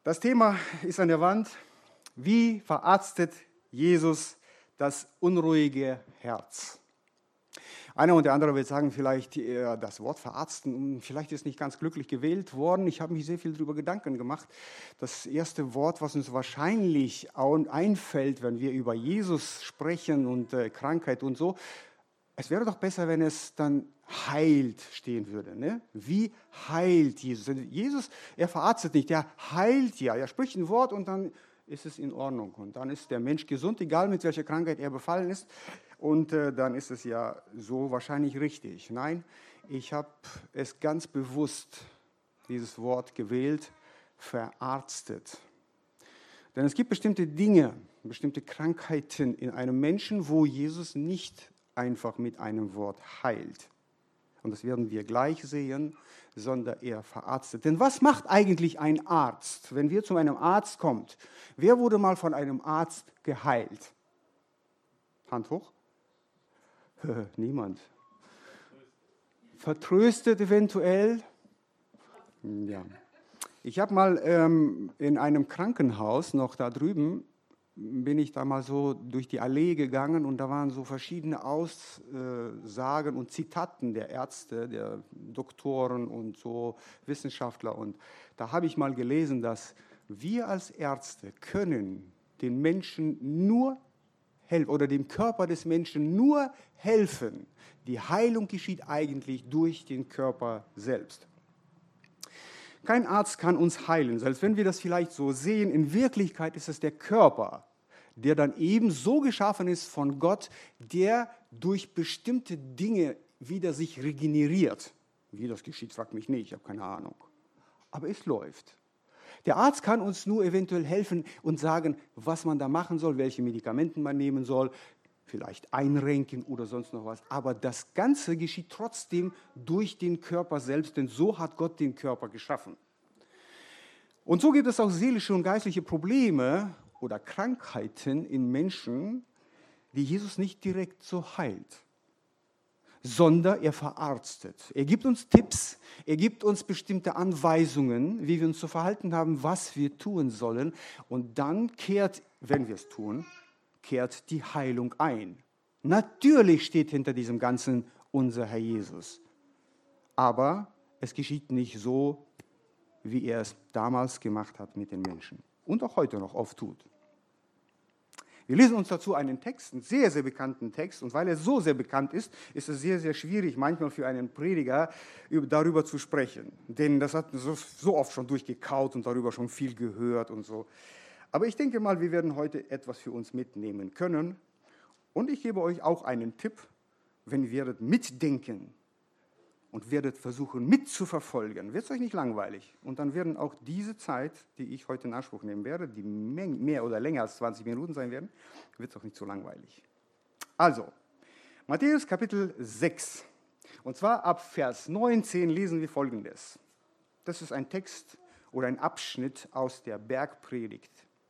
Das Thema ist an der Wand. Wie verarztet Jesus das unruhige Herz? Einer und der andere wird sagen, vielleicht das Wort verarzten, vielleicht ist nicht ganz glücklich gewählt worden. Ich habe mich sehr viel darüber Gedanken gemacht. Das erste Wort, was uns wahrscheinlich einfällt, wenn wir über Jesus sprechen und Krankheit und so, es wäre doch besser, wenn es dann heilt stehen würde. Ne? Wie heilt Jesus? Jesus, er verarztet nicht, er heilt ja. Er spricht ein Wort und dann ist es in Ordnung. Und dann ist der Mensch gesund, egal mit welcher Krankheit er befallen ist. Und dann ist es ja so wahrscheinlich richtig. Nein, ich habe es ganz bewusst, dieses Wort gewählt, verarztet. Denn es gibt bestimmte Dinge, bestimmte Krankheiten in einem Menschen, wo Jesus nicht einfach mit einem Wort heilt. Und das werden wir gleich sehen, sondern er verarztet. Denn was macht eigentlich ein Arzt, wenn wir zu einem Arzt kommen? Wer wurde mal von einem Arzt geheilt? Hand hoch. Niemand. Vertröstet eventuell? Ja. Ich habe mal in einem Krankenhaus noch da drüben, bin ich da mal so durch die Allee gegangen und da waren so verschiedene Aussagen und Zitaten der Ärzte, der Doktoren und so Wissenschaftler. Und da habe ich mal gelesen, dass wir als Ärzte können den Menschen nur helfen oder dem Körper des Menschen nur helfen. Die Heilung geschieht eigentlich durch den Körper selbst. Kein Arzt kann uns heilen, selbst wenn wir das vielleicht so sehen. In Wirklichkeit ist es der Körper, der dann eben so geschaffen ist von Gott, der durch bestimmte Dinge wieder sich regeneriert. Wie das geschieht, fragt mich nicht, ich habe keine Ahnung. Aber es läuft. Der Arzt kann uns nur eventuell helfen und sagen, was man da machen soll, welche Medikamente man nehmen soll, vielleicht einrenken oder sonst noch was. Aber das Ganze geschieht trotzdem durch den Körper selbst, denn so hat Gott den Körper geschaffen. Und so gibt es auch seelische und geistliche Probleme oder Krankheiten in Menschen, die Jesus nicht direkt so heilt, sondern er verarztet. Er gibt uns Tipps, er gibt uns bestimmte Anweisungen, wie wir uns zu verhalten haben, was wir tun sollen. Und dann kehrt, wenn wir es tun, kehrt die Heilung ein. Natürlich steht hinter diesem Ganzen unser Herr Jesus. Aber es geschieht nicht so, wie er es damals gemacht hat mit den Menschen und auch heute noch oft tut. Wir lesen uns dazu einen Text, einen sehr, sehr bekannten Text. Und weil er so sehr bekannt ist, ist es sehr, sehr schwierig, manchmal für einen Prediger darüber zu sprechen. Denn das hat so oft schon durchgekaut und darüber schon viel gehört und so. Aber ich denke mal, wir werden heute etwas für uns mitnehmen können. Und ich gebe euch auch einen Tipp, wenn ihr werdet mitdenken und werdet versuchen mitzuverfolgen, wird es euch nicht langweilig. Und dann werden auch diese Zeit, die ich heute in Anspruch nehmen werde, die mehr oder länger als 20 Minuten sein werden, wird es auch nicht so langweilig. Also, Matthäus Kapitel 6. Und zwar ab Vers 19 lesen wir Folgendes. Das ist ein Text oder ein Abschnitt aus der Bergpredigt.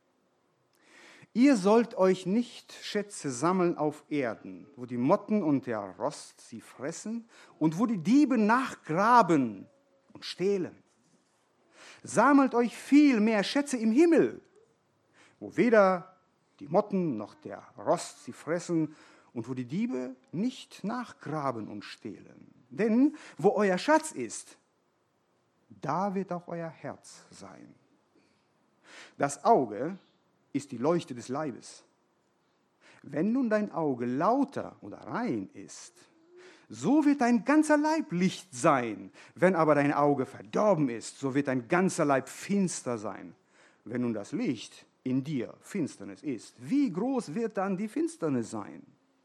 Ihr sollt euch nicht Schätze sammeln auf Erden, wo die Motten und der Rost sie fressen und wo die Diebe nachgraben und stehlen. Sammelt euch viel mehr Schätze im Himmel, wo weder die Motten noch der Rost sie fressen und wo die Diebe nicht nachgraben und stehlen. Denn wo euer Schatz ist, da wird auch euer Herz sein. Das Auge ist die Leuchte des Leibes. Wenn nun dein Auge lauter oder rein ist, so wird dein ganzer Leib Licht sein. Wenn aber dein Auge verdorben ist, so wird dein ganzer Leib finster sein. Wenn nun das Licht in dir Finsternis ist, wie groß wird dann die Finsternis sein?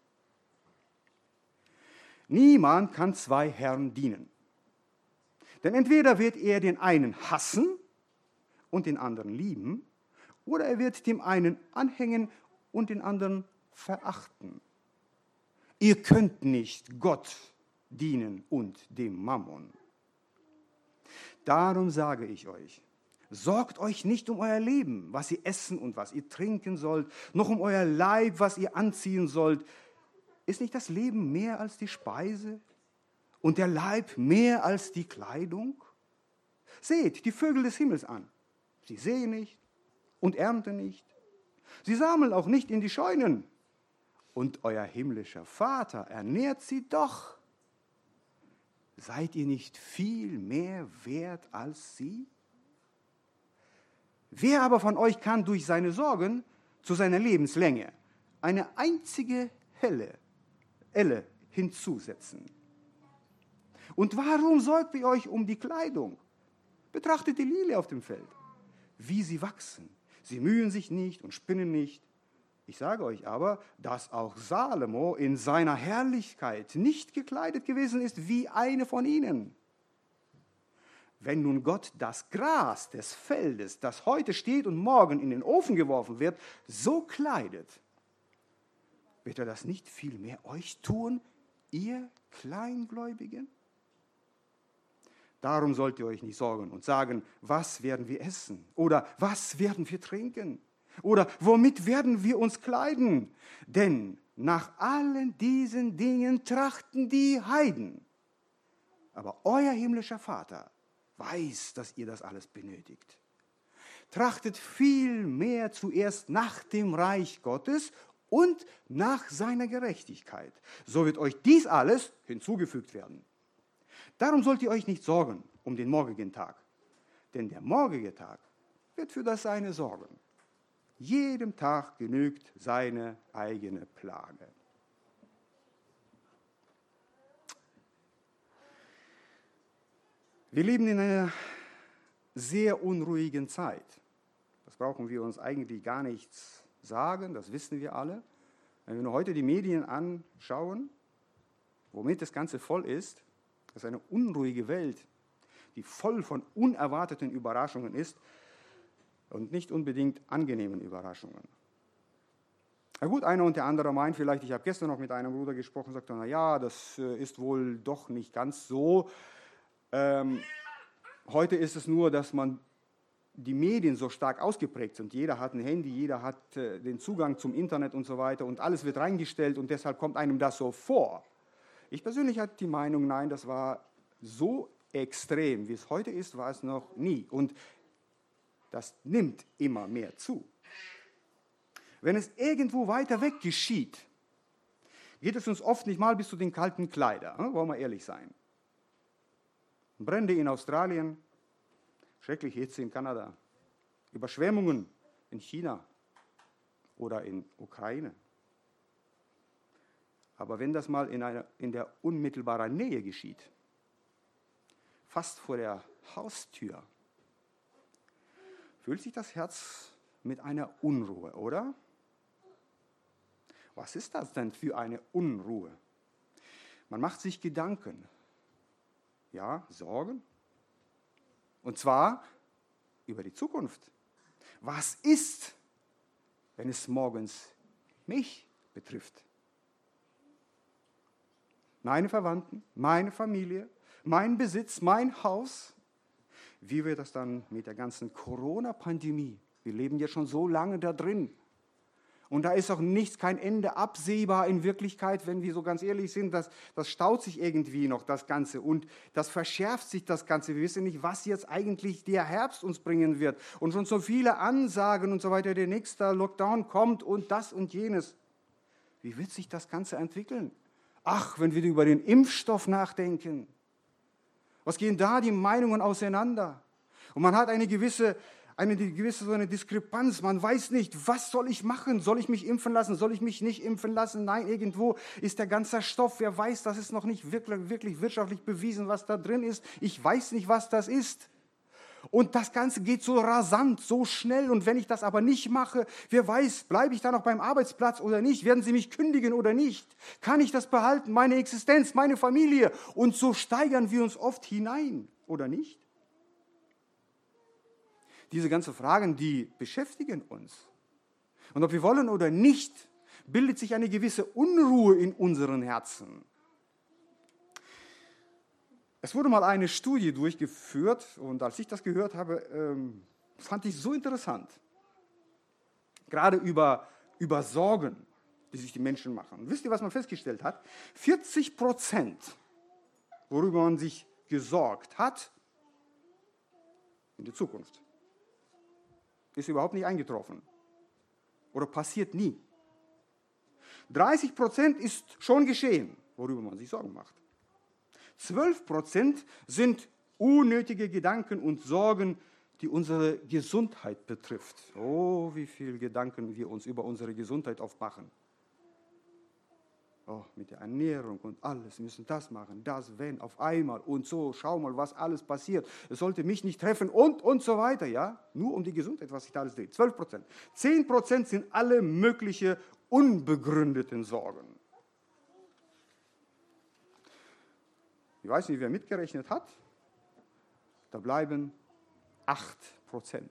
Niemand kann zwei Herren dienen. Denn entweder wird er den einen hassen und den anderen lieben, oder er wird dem einen anhängen und den anderen verachten. Ihr könnt nicht Gott dienen und dem Mammon. Darum sage ich euch, sorgt euch nicht um euer Leben, was ihr essen und was ihr trinken sollt, noch um euer Leib, was ihr anziehen sollt. Ist nicht das Leben mehr als die Speise und der Leib mehr als die Kleidung? Seht die Vögel des Himmels an. Sie säen nicht und ernten nicht. Sie sammeln auch nicht in die Scheunen. Und euer himmlischer Vater ernährt sie doch. Seid ihr nicht viel mehr wert als sie? Wer aber von euch kann durch seine Sorgen zu seiner Lebenslänge eine einzige Elle hinzusetzen? Und warum sorgt ihr euch um die Kleidung? Betrachtet die Lilie auf dem Feld, wie sie wachsen. Sie mühen sich nicht und spinnen nicht. Ich sage euch aber, dass auch Salomo in seiner Herrlichkeit nicht gekleidet gewesen ist wie eine von ihnen. Wenn nun Gott das Gras des Feldes, das heute steht und morgen in den Ofen geworfen wird, so kleidet, wird er das nicht viel mehr euch tun, ihr Kleingläubigen? Darum sollt ihr euch nicht sorgen und sagen, was werden wir essen? Oder was werden wir trinken? Oder womit werden wir uns kleiden? Denn nach allen diesen Dingen trachten die Heiden. Aber euer himmlischer Vater weiß, dass ihr das alles benötigt. Trachtet vielmehr zuerst nach dem Reich Gottes und nach seiner Gerechtigkeit. So wird euch dies alles hinzugefügt werden. Darum sollt ihr euch nicht sorgen um den morgigen Tag, denn der morgige Tag wird für das Seine sorgen. Jedem Tag genügt seine eigene Plage. Wir leben in einer sehr unruhigen Zeit. Das brauchen wir uns eigentlich gar nichts sagen, das wissen wir alle. Wenn wir nur heute die Medien anschauen, womit das Ganze voll ist, das ist eine unruhige Welt, die voll von unerwarteten Überraschungen ist und nicht unbedingt angenehmen Überraschungen. Na gut, einer und der andere meint vielleicht, ich habe gestern noch mit einem Bruder gesprochen, sagt er, na ja, das ist wohl doch nicht ganz so. Heute ist es nur, dass die Medien so stark ausgeprägt sind. Jeder hat ein Handy, jeder hat den Zugang zum Internet und so weiter und alles wird reingestellt und deshalb kommt einem das so vor. Ich persönlich hatte die Meinung, nein, das war so extrem, wie es heute ist, war es noch nie. Und das nimmt immer mehr zu. Wenn es irgendwo weiter weg geschieht, geht es uns oft nicht mal bis zu den kalten Kleidern, wollen wir ehrlich sein. Brände in Australien, schreckliche Hitze in Kanada, Überschwemmungen in China oder in Ukraine. Aber wenn das mal in der unmittelbaren Nähe geschieht, fast vor der Haustür, fühlt sich das Herz mit einer Unruhe, oder? Was ist das denn für eine Unruhe? Man macht sich Gedanken, ja, Sorgen. Und zwar über die Zukunft. Was ist, wenn es morgens mich betrifft? Meine Verwandten, meine Familie, mein Besitz, mein Haus. Wie wird das dann mit der ganzen Corona-Pandemie? Wir leben ja schon so lange da drin. Und da ist auch nichts, kein Ende absehbar in Wirklichkeit, wenn wir so ganz ehrlich sind. Das staut sich irgendwie noch, das Ganze. Und das verschärft sich, das Ganze. Wir wissen nicht, was jetzt eigentlich der Herbst uns bringen wird. Und schon so viele Ansagen und so weiter, der nächste Lockdown kommt und das und jenes. Wie wird sich das Ganze entwickeln? Ach, wenn wir über den Impfstoff nachdenken. Was gehen da die Meinungen auseinander? Und man hat eine gewisse so eine Diskrepanz. Man weiß nicht, was soll ich machen? Soll ich mich impfen lassen? Soll ich mich nicht impfen lassen? Nein, irgendwo ist der ganze Stoff. Wer weiß, das ist noch nicht wirklich wirtschaftlich bewiesen, was da drin ist. Ich weiß nicht, was das ist. Und das Ganze geht so rasant, so schnell. Und wenn ich das aber nicht mache, wer weiß, bleibe ich da noch beim Arbeitsplatz oder nicht? Werden sie mich kündigen oder nicht? Kann ich das behalten, meine Existenz, meine Familie? Und so steigern wir uns oft hinein, oder nicht? Diese ganzen Fragen, die beschäftigen uns. Und ob wir wollen oder nicht, bildet sich eine gewisse Unruhe in unseren Herzen. Es wurde mal eine Studie durchgeführt und als ich das gehört habe, fand ich es so interessant. Gerade über Sorgen, die sich die Menschen machen. Und wisst ihr, was man festgestellt hat? 40%, worüber man sich gesorgt hat, in der Zukunft. ist überhaupt nicht eingetroffen oder passiert nie. 30% ist schon geschehen, worüber man sich Sorgen macht. 12% sind unnötige Gedanken und Sorgen, die unsere Gesundheit betrifft. Oh, wie viele Gedanken wir uns über unsere Gesundheit aufmachen. Oh, mit der Ernährung und alles, wir müssen das machen, das, wenn, auf einmal und so, schau mal, was alles passiert. Es sollte mich nicht treffen und so weiter, ja? Nur um die Gesundheit, was sich da alles dreht. 12%. 10% sind alle möglichen unbegründeten Sorgen. Ich weiß nicht, wer mitgerechnet hat. Da bleiben 8%,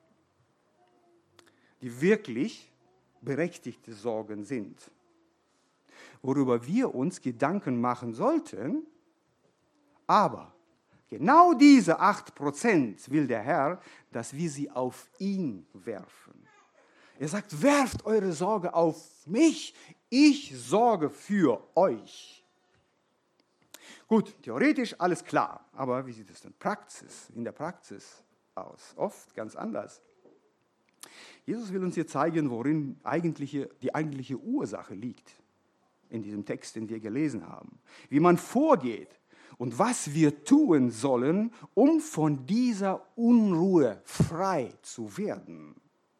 die wirklich berechtigte Sorgen sind. Worüber wir uns Gedanken machen sollten, aber genau diese 8% will der Herr, dass wir sie auf ihn werfen. Er sagt, werft eure Sorge auf mich, ich sorge für euch. Gut, theoretisch alles klar, aber wie sieht es denn in der Praxis aus? Oft ganz anders. Jesus will uns hier zeigen, worin die eigentliche Ursache liegt. In diesem Text, den wir gelesen haben. Wie man vorgeht und was wir tun sollen, um von dieser Unruhe frei zu werden.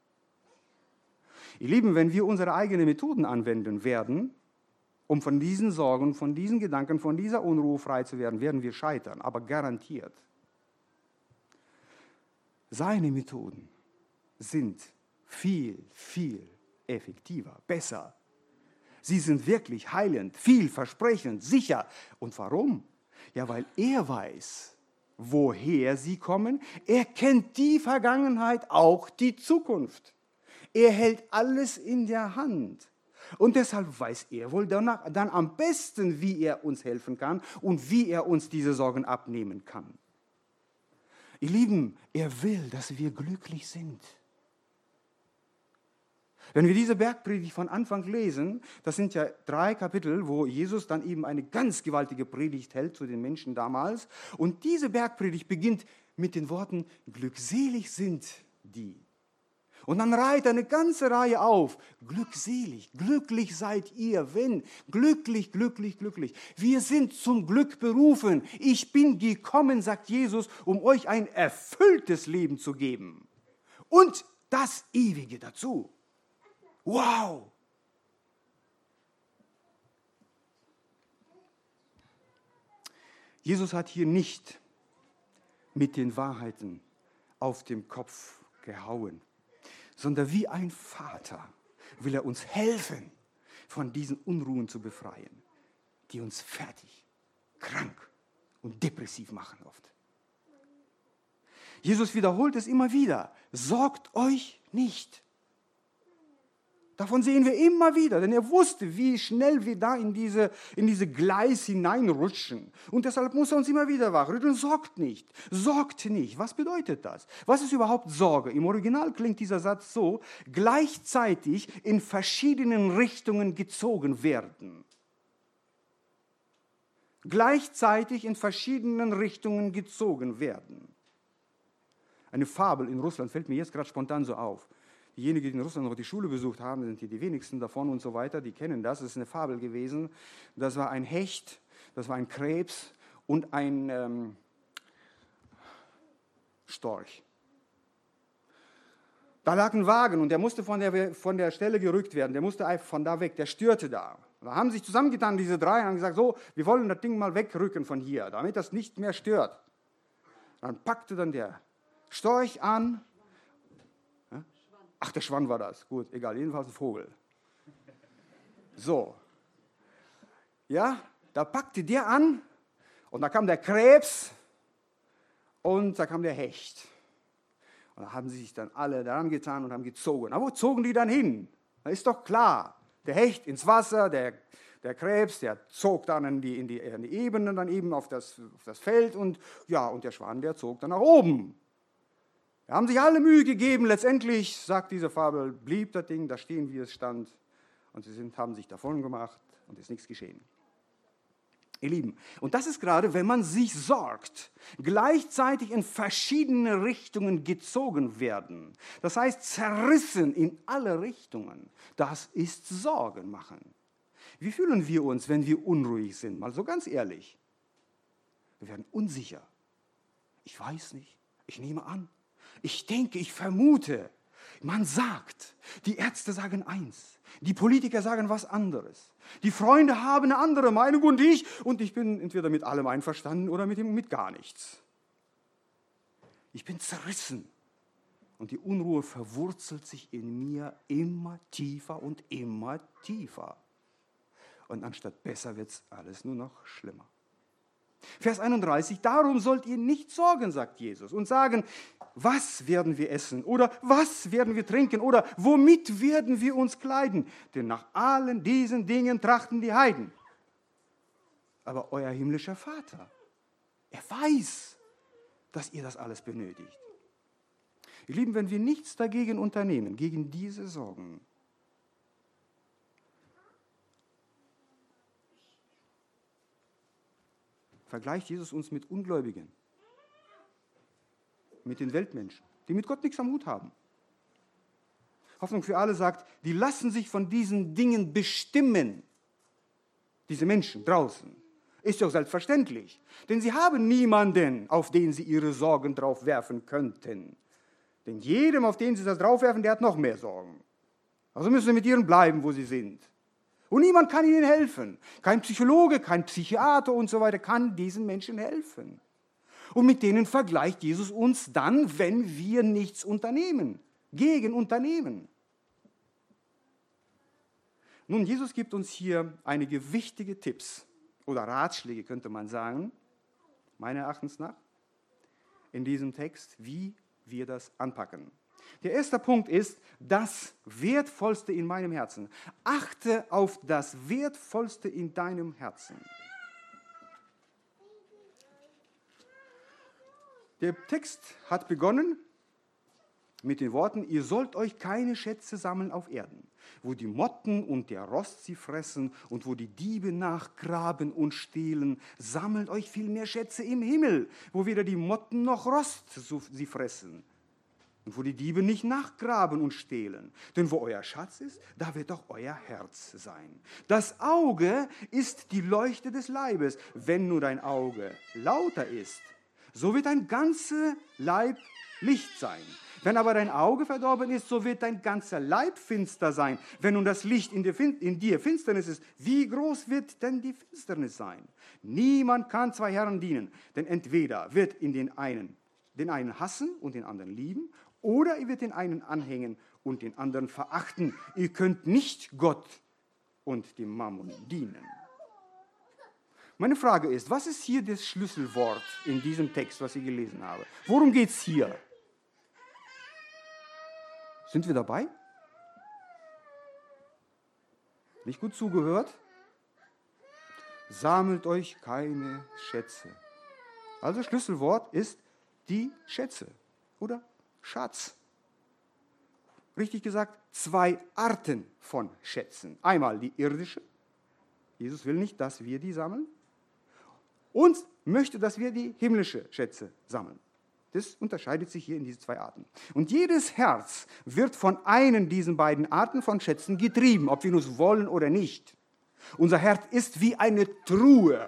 Ihr Lieben, wenn wir unsere eigenen Methoden anwenden werden, um von diesen Sorgen, von diesen Gedanken, von dieser Unruhe frei zu werden, werden wir scheitern, aber garantiert. Seine Methoden sind viel, viel effektiver, besser. Sie sind wirklich heilend, vielversprechend, sicher. Und warum? Ja, weil er weiß, woher sie kommen. Er kennt die Vergangenheit, auch die Zukunft. Er hält alles in der Hand. Und deshalb weiß er wohl dann am besten, wie er uns helfen kann und wie er uns diese Sorgen abnehmen kann. Ihr Lieben, er will, dass wir glücklich sind. Wenn wir diese Bergpredigt von Anfang lesen, das sind ja 3 Kapitel, wo Jesus dann eben eine ganz gewaltige Predigt hält zu den Menschen damals. Und diese Bergpredigt beginnt mit den Worten, glückselig sind die. Und dann reiht eine ganze Reihe auf, glückselig, glücklich seid ihr, wenn, glücklich, glücklich, glücklich. Wir sind zum Glück berufen. Ich bin gekommen, sagt Jesus, um euch ein erfülltes Leben zu geben. Und das Ewige dazu. Wow! Jesus hat hier nicht mit den Wahrheiten auf den Kopf gehauen, sondern wie ein Vater will er uns helfen, von diesen Unruhen zu befreien, die uns fertig, krank und depressiv machen oft. Jesus wiederholt es immer wieder, sorgt euch nicht. Davon sehen wir immer wieder, denn er wusste, wie schnell wir da in diese Gleis hineinrutschen. Und deshalb muss er uns immer wieder wachrütteln, sorgt nicht. Was bedeutet das? Was ist überhaupt Sorge? Im Original klingt dieser Satz so, gleichzeitig in verschiedenen Richtungen gezogen werden. Gleichzeitig in verschiedenen Richtungen gezogen werden. Eine Fabel in Russland fällt mir jetzt gerade spontan so auf. Diejenigen, die in Russland noch die Schule besucht haben, sind hier die wenigsten davon und so weiter, die kennen das. Das ist eine Fabel gewesen. Das war ein Hecht, das war ein Krebs und ein Storch. Da lag ein Wagen und der musste von der Stelle gerückt werden. Der musste einfach von da weg, der störte da. Da haben sich zusammengetan, diese 3, und haben gesagt, so, wir wollen das Ding mal wegrücken von hier, damit das nicht mehr stört. Dann packte dann der Storch an. Ach, der Schwan war das. Gut, egal, jedenfalls ein Vogel. So. Ja, da packte der an und da kam der Krebs und da kam der Hecht. Und da haben sie sich dann alle daran getan und haben gezogen. Aber wo zogen die dann hin? Da ist doch klar, der Hecht ins Wasser, der Krebs, der zog dann in die Ebene, dann eben auf das Feld und der Schwan, der zog dann nach oben. Da haben sich alle Mühe gegeben, letztendlich, sagt diese Fabel, blieb das Ding da stehen, wie es stand. Und sie haben sich davon gemacht und es ist nichts geschehen. Ihr Lieben, und das ist gerade, wenn man sich sorgt, gleichzeitig in verschiedene Richtungen gezogen werden. Das heißt, zerrissen in alle Richtungen. Das ist Sorgen machen. Wie fühlen wir uns, wenn wir unruhig sind? Mal so ganz ehrlich. Wir werden unsicher. Ich weiß nicht. Ich nehme an. Ich denke, ich vermute. Man sagt, die Ärzte sagen eins, die Politiker sagen was anderes. Die Freunde haben eine andere Meinung und ich bin entweder mit allem einverstanden oder mit gar nichts. Ich bin zerrissen und die Unruhe verwurzelt sich in mir immer tiefer und immer tiefer. Und anstatt besser wird es alles nur noch schlimmer. Vers 31, darum sollt ihr nicht sorgen, sagt Jesus, und sagen, was werden wir essen oder was werden wir trinken oder womit werden wir uns kleiden? Denn nach allen diesen Dingen trachten die Heiden. Aber euer himmlischer Vater, er weiß, dass ihr das alles benötigt. Ihr Lieben, wenn wir nichts dagegen unternehmen, gegen diese Sorgen, vergleicht Jesus uns mit Ungläubigen, mit den Weltmenschen, die mit Gott nichts am Hut haben. Hoffnung für alle sagt, die lassen sich von diesen Dingen bestimmen, diese Menschen draußen. Ist doch selbstverständlich, denn sie haben niemanden, auf den sie ihre Sorgen drauf werfen könnten. Denn jedem, auf den sie das drauf werfen, der hat noch mehr Sorgen. Also müssen sie mit ihren bleiben, wo sie sind. Und niemand kann ihnen helfen. Kein Psychologe, kein Psychiater und so weiter kann diesen Menschen helfen. Und mit denen vergleicht Jesus uns dann, wenn wir nichts unternehmen, gegen unternehmen. Nun, Jesus gibt uns hier einige wichtige Tipps oder Ratschläge, könnte man sagen, meiner Erachtens nach, in diesem Text, wie wir das anpacken. Der erste Punkt ist das Wertvollste in meinem Herzen. Achte auf das Wertvollste in deinem Herzen. Der Text hat begonnen mit den Worten, ihr sollt euch keine Schätze sammeln auf Erden, wo die Motten und der Rost sie fressen und wo die Diebe nachgraben und stehlen. Sammelt euch vielmehr Schätze im Himmel, wo weder die Motten noch Rost sie fressen. Und wo die Diebe nicht nachgraben und stehlen. Denn wo euer Schatz ist, da wird auch euer Herz sein. Das Auge ist die Leuchte des Leibes. Wenn nur dein Auge lauter ist, so wird dein ganzer Leib Licht sein. Wenn aber dein Auge verdorben ist, so wird dein ganzer Leib finster sein. Wenn nun das Licht in dir Finsternis ist, wie groß wird denn die Finsternis sein? Niemand kann zwei Herren dienen, denn entweder wird den einen hassen und den anderen lieben, oder ihr wird den einen anhängen und den anderen verachten. Ihr könnt nicht Gott und dem Mammon dienen. Meine Frage ist, was ist hier das Schlüsselwort in diesem Text, was ich gelesen habe? Worum geht es hier? Sind wir dabei? Nicht gut zugehört? Sammelt euch keine Schätze. Also Schlüsselwort ist die Schätze oder Schatz. Richtig gesagt, zwei Arten von Schätzen. Einmal die irdische. Jesus will nicht, dass wir die sammeln. Und möchte, dass wir die himmlische Schätze sammeln. Das unterscheidet sich hier in diese zwei Arten. Und jedes Herz wird von einen dieser beiden Arten von Schätzen getrieben, ob wir es wollen oder nicht. Unser Herz ist wie eine Truhe,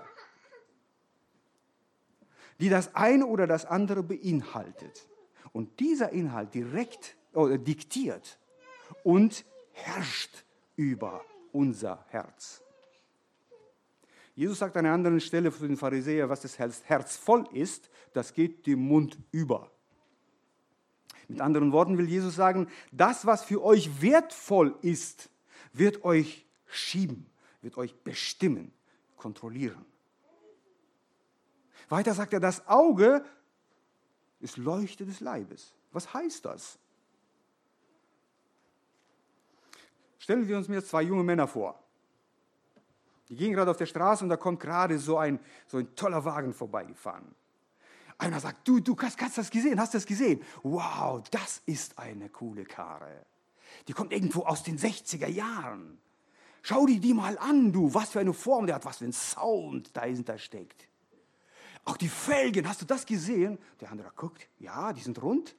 die das eine oder das andere beinhaltet. Und dieser Inhalt diktiert und herrscht über unser Herz. Jesus sagt an einer anderen Stelle zu den Pharisäern, was das Herz voll ist, das geht dem Mund über. Mit anderen Worten will Jesus sagen, das, was für euch wertvoll ist, wird euch schieben, wird euch bestimmen, kontrollieren. Weiter sagt er, das Auge ist Leuchte des Leibes. Was heißt das? Stellen wir uns mir zwei junge Männer vor. Die gehen gerade auf der Straße und da kommt gerade so ein toller Wagen vorbeigefahren. Einer sagt, du hast das gesehen, hast das gesehen? Wow, das ist eine coole Karre. Die kommt irgendwo aus den 60er Jahren. Schau dir die mal an, du, was für eine Form der hat, was für ein Sound dahinter steckt. Auch die Felgen, hast du das gesehen? Der andere guckt, ja, die sind rund.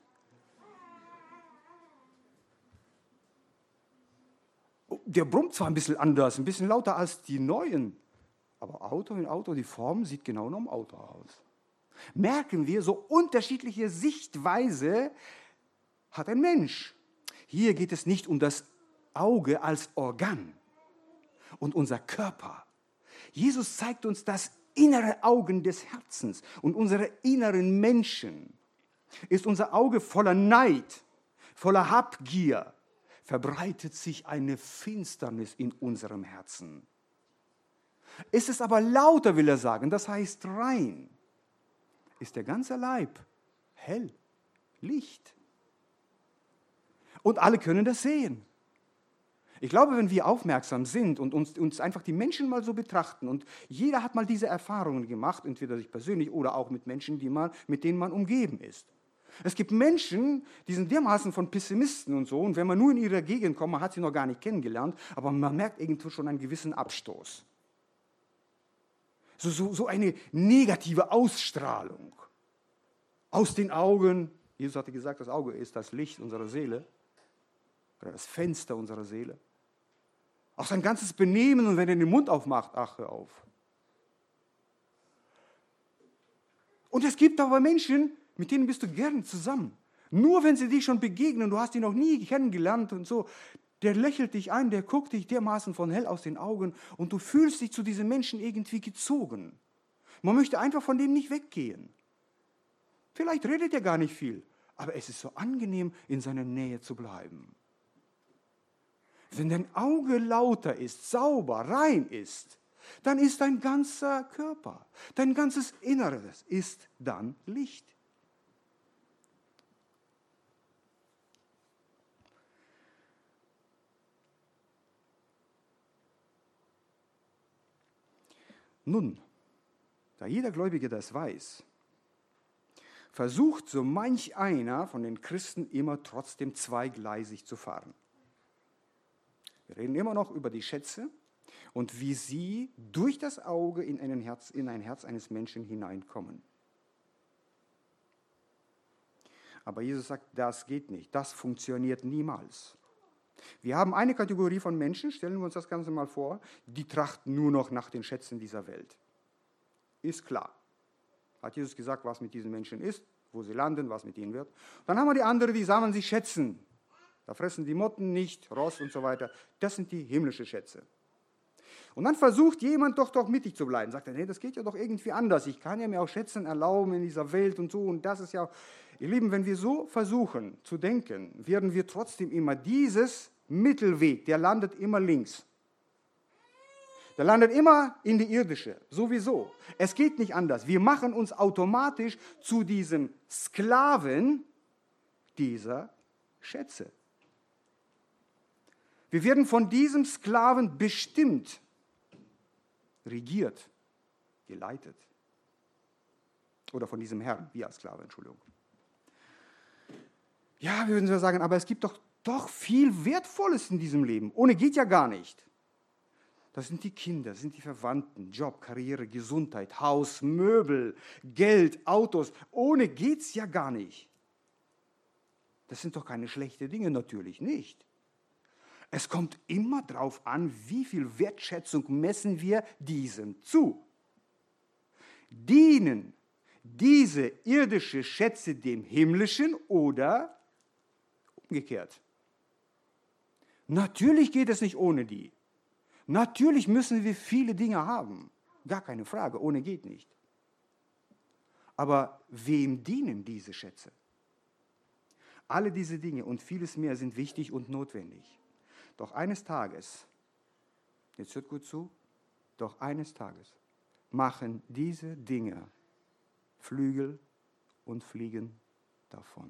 Der brummt zwar ein bisschen anders, ein bisschen lauter als die neuen, aber Auto in Auto, die Form sieht genau nach dem Auto aus. Merken wir, so unterschiedliche Sichtweise hat ein Mensch. Hier geht es nicht um das Auge als Organ und unser Körper. Jesus zeigt uns das innere Augen des Herzens und unsere inneren Menschen. Ist unser Auge voller Neid, voller Habgier, verbreitet sich eine Finsternis in unserem Herzen. Ist es aber lauter, will er sagen, das heißt rein, ist der ganze Leib hell, Licht. Und alle können das sehen. Ich glaube, wenn wir aufmerksam sind und uns einfach die Menschen mal so betrachten und jeder hat mal diese Erfahrungen gemacht, entweder sich persönlich oder auch mit Menschen, mit denen man umgeben ist. Es gibt Menschen, die sind dermaßen von Pessimisten und so, und wenn man nur in ihre Gegend kommt, man hat sie noch gar nicht kennengelernt, aber man merkt irgendwo schon einen gewissen Abstoß. So eine negative Ausstrahlung. Aus den Augen, Jesus hatte gesagt, das Auge ist das Licht unserer Seele, oder das Fenster unserer Seele. Auch sein ganzes Benehmen, und wenn er den Mund aufmacht, ach, hör auf. Und es gibt aber Menschen, mit denen bist du gern zusammen. Nur wenn sie dich schon begegnen, du hast ihn noch nie kennengelernt und so, der lächelt dich an, der guckt dich dermaßen von hell aus den Augen und du fühlst dich zu diesem Menschen irgendwie gezogen. Man möchte einfach von dem nicht weggehen. Vielleicht redet er gar nicht viel, aber es ist so angenehm, in seiner Nähe zu bleiben. Wenn dein Auge lauter ist, sauber, rein ist, dann ist dein ganzer Körper, dein ganzes Inneres ist dann Licht. Nun, da jeder Gläubige das weiß, versucht so manch einer von den Christen immer trotzdem zweigleisig zu fahren. Wir reden immer noch über die Schätze und wie sie durch das Auge in ein Herz eines Menschen hineinkommen. Aber Jesus sagt, das geht nicht, das funktioniert niemals. Wir haben eine Kategorie von Menschen, stellen wir uns das Ganze mal vor, die trachten nur noch nach den Schätzen dieser Welt. Ist klar. Hat Jesus gesagt, was mit diesen Menschen ist, wo sie landen, was mit ihnen wird. Dann haben wir die anderen, die sammeln sich Schätzen. Da fressen die Motten nicht, Rost und so weiter. Das sind die himmlischen Schätze. Und dann versucht jemand doch mittig zu bleiben. Sagt er, nee, das geht ja doch irgendwie anders. Ich kann ja mir auch Schätzen erlauben in dieser Welt und so. Und das ist ja, ihr Lieben, wenn wir so versuchen zu denken, werden wir trotzdem immer dieses Mittelweg, der landet immer links. Der landet immer in die irdische, sowieso. Es geht nicht anders. Wir machen uns automatisch zu diesem Sklaven dieser Schätze. Wir werden von diesem Sklaven bestimmt, regiert, geleitet. Oder von diesem Herrn, wir als Sklave, Entschuldigung. Ja, wir würden so sagen, aber es gibt doch viel Wertvolles in diesem Leben. Ohne geht ja gar nicht. Das sind die Kinder, das sind die Verwandten, Job, Karriere, Gesundheit, Haus, Möbel, Geld, Autos. Ohne geht's ja gar nicht. Das sind doch keine schlechten Dinge, natürlich nicht. Es kommt immer darauf an, wie viel Wertschätzung messen wir diesem zu. Dienen diese irdischen Schätze dem himmlischen oder umgekehrt? Natürlich geht es nicht ohne die. Natürlich müssen wir viele Dinge haben. Gar keine Frage, ohne geht nicht. Aber wem dienen diese Schätze? Alle diese Dinge und vieles mehr sind wichtig und notwendig. Doch eines Tages, jetzt hört gut zu, doch eines Tages machen diese Dinge Flügel und fliegen davon.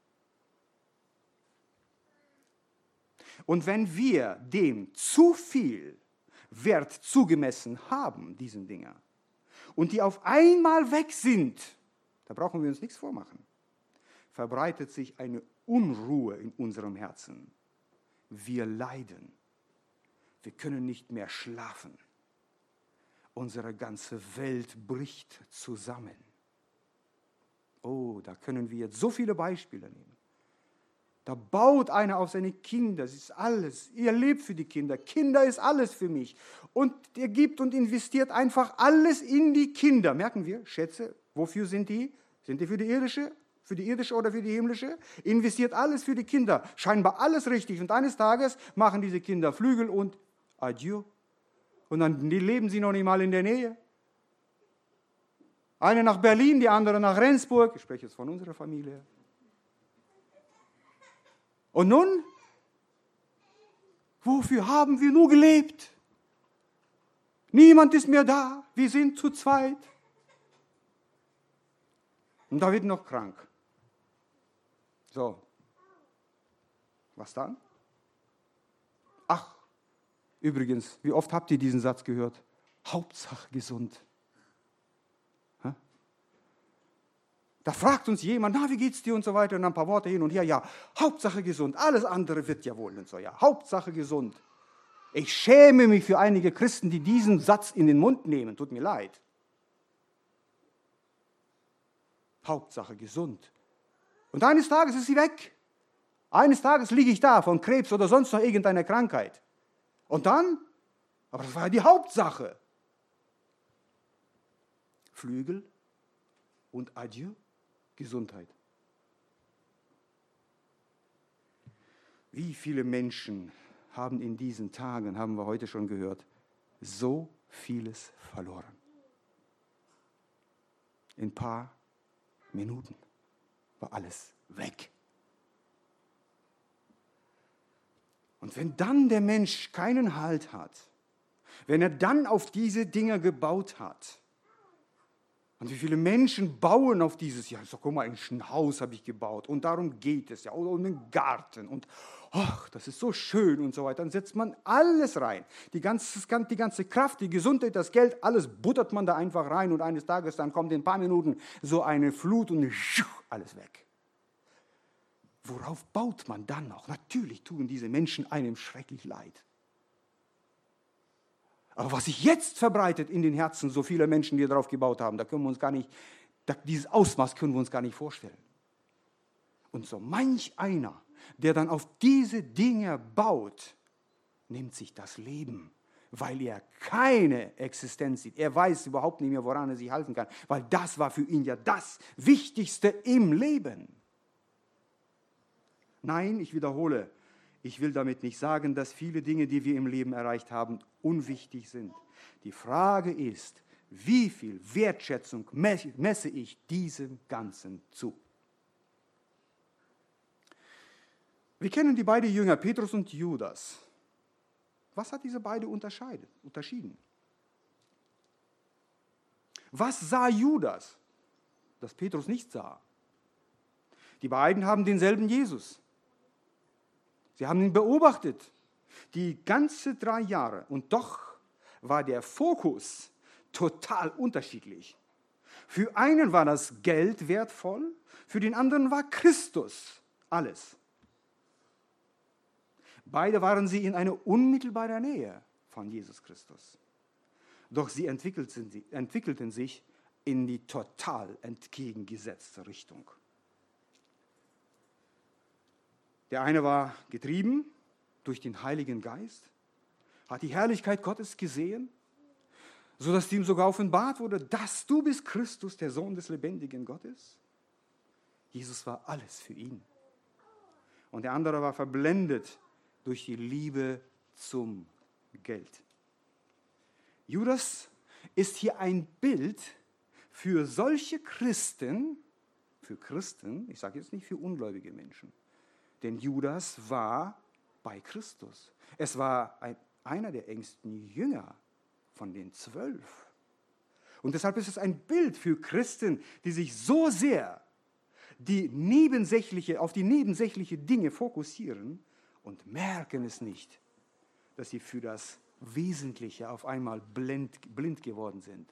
Und wenn wir dem zu viel Wert zugemessen haben, diesen Dingen, und die auf einmal weg sind, da brauchen wir uns nichts vormachen, verbreitet sich eine Unruhe in unserem Herzen. Wir leiden. Wir können nicht mehr schlafen. Unsere ganze Welt bricht zusammen. Oh, da können wir jetzt so viele Beispiele nehmen. Da baut einer auf seine Kinder, das ist alles. Er lebt für die Kinder. Kinder ist alles für mich. Und er gibt und investiert einfach alles in die Kinder. Merken wir, Schätze, wofür sind die? Sind die für die irdische? Für die irdische oder für die himmlische? Investiert alles für die Kinder. Scheinbar alles richtig. Und eines Tages machen diese Kinder Flügel und Adieu. Und dann leben sie noch nicht mal in der Nähe. Eine nach Berlin, die andere nach Rendsburg. Ich spreche jetzt von unserer Familie. Und nun, wofür haben wir nur gelebt? Niemand ist mehr da, wir sind zu zweit. Und da wird noch krank. So, was dann? Ach, übrigens, wie oft habt ihr diesen Satz gehört? Hauptsache gesund. Da fragt uns jemand, na, wie geht's dir und so weiter, und dann ein paar Worte hin und her, ja, Hauptsache gesund, alles andere wird ja wohl und so, ja, Hauptsache gesund. Ich schäme mich für einige Christen, die diesen Satz in den Mund nehmen, tut mir leid. Hauptsache gesund. Und eines Tages ist sie weg. Eines Tages liege ich da von Krebs oder sonst noch irgendeiner Krankheit. Und dann, aber das war ja die Hauptsache. Flügel und Adieu. Gesundheit. Wie viele Menschen haben in diesen Tagen, haben wir heute schon gehört, so vieles verloren. In ein paar Minuten war alles weg. Und wenn dann der Mensch keinen Halt hat, wenn er dann auf diese Dinge gebaut hat, und wie viele Menschen bauen auf dieses, ja, so, guck mal, ein Haus habe ich gebaut und darum geht es ja, oder einen Garten und ach, das ist so schön und so weiter. Dann setzt man alles rein, die ganze Kraft, die Gesundheit, das Geld, alles buttert man da einfach rein und eines Tages dann kommt in ein paar Minuten so eine Flut und alles weg. Worauf baut man dann noch? Natürlich tun diese Menschen einem schrecklich leid. Aber was sich jetzt verbreitet in den Herzen so vieler Menschen, die darauf gebaut haben, da können wir uns gar nicht, dieses Ausmaß können wir uns gar nicht vorstellen. Und so manch einer, der dann auf diese Dinge baut, nimmt sich das Leben, weil er keine Existenz sieht. Er weiß überhaupt nicht mehr, woran er sich halten kann, weil das war für ihn ja das Wichtigste im Leben. Nein, ich wiederhole, ich will damit nicht sagen, dass viele Dinge, die wir im Leben erreicht haben, unwichtig sind. Die Frage ist, wie viel Wertschätzung messe ich diesem Ganzen zu? Wir kennen die beiden Jünger, Petrus und Judas. Was hat diese beiden unterschieden? Was sah Judas, das Petrus nicht sah? Die beiden haben denselben Jesus. Sie haben ihn beobachtet, die ganze 3 Jahre. Und doch war der Fokus total unterschiedlich. Für einen war das Geld wertvoll, für den anderen war Christus alles. Beide waren sie in einer unmittelbaren Nähe von Jesus Christus. Doch sie entwickelten sich in die total entgegengesetzte Richtung. Der eine war getrieben durch den Heiligen Geist, hat die Herrlichkeit Gottes gesehen, sodass ihm sogar offenbart wurde, dass du bist Christus, der Sohn des lebendigen Gottes. Jesus war alles für ihn. Und der andere war verblendet durch die Liebe zum Geld. Judas ist hier ein Bild für solche Christen, ich sage jetzt nicht für ungläubige Menschen, denn Judas war bei Christus. Es war einer der engsten Jünger von den 12. Und deshalb ist es ein Bild für Christen, die sich so sehr auf die nebensächlichen Dinge fokussieren und merken es nicht, dass sie für das Wesentliche auf einmal blind geworden sind.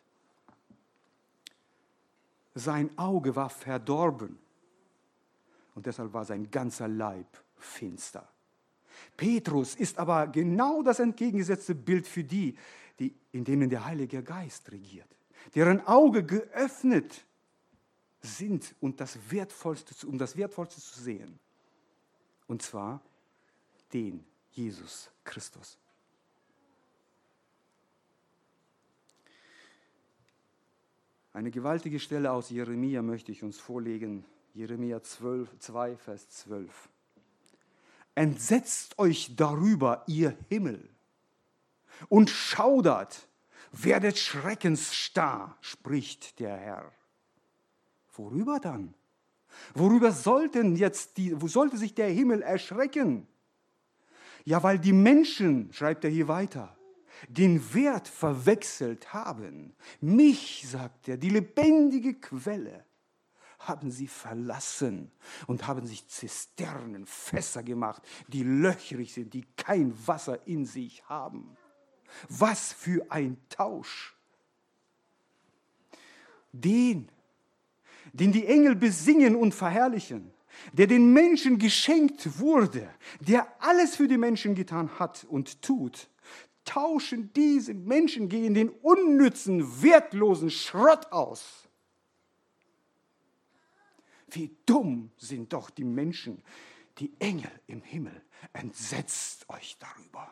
Sein Auge war verdorben und deshalb war sein ganzer Leib finster. Petrus ist aber genau das entgegengesetzte Bild für die, in denen der Heilige Geist regiert, deren Auge geöffnet sind um das Wertvollste zu sehen. Und zwar den Jesus Christus. Eine gewaltige Stelle aus Jeremia möchte ich uns vorlegen. Jeremia 2, Vers 12. Entsetzt euch darüber, ihr Himmel, und schaudert, werdet schreckensstarr, spricht der Herr. Worüber dann? Worüber sollte sich der Himmel erschrecken? Ja, weil die Menschen, schreibt er hier weiter, den Wert verwechselt haben. Mich, sagt er, die lebendige Quelle, haben sie verlassen und haben sich Zisternen, Fässer gemacht, die löchrig sind, die kein Wasser in sich haben. Was für ein Tausch! Den die Engel besingen und verherrlichen, der den Menschen geschenkt wurde, der alles für die Menschen getan hat und tut, tauschen diese Menschen gegen den unnützen, wertlosen Schrott aus. Wie dumm sind doch die Menschen, die Engel im Himmel. Entsetzt euch darüber.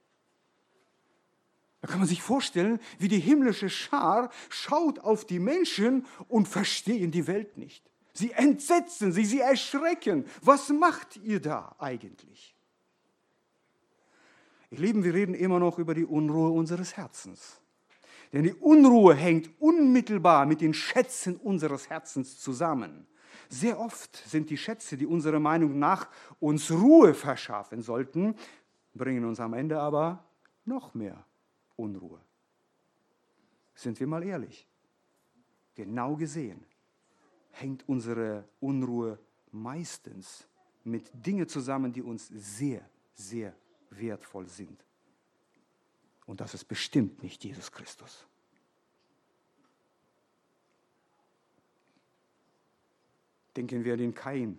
Da kann man sich vorstellen, wie die himmlische Schar schaut auf die Menschen und verstehen die Welt nicht. Sie entsetzen sich, sie erschrecken. Was macht ihr da eigentlich? Ihr Lieben, wir reden immer noch über die Unruhe unseres Herzens. Denn die Unruhe hängt unmittelbar mit den Schätzen unseres Herzens zusammen. Sehr oft sind die Schätze, die unserer Meinung nach uns Ruhe verschaffen sollten, bringen uns am Ende aber noch mehr Unruhe. Sind wir mal ehrlich? Genau gesehen hängt unsere Unruhe meistens mit Dingen zusammen, die uns sehr, sehr wertvoll sind. Und das ist bestimmt nicht Jesus Christus. Denken wir an den Kain.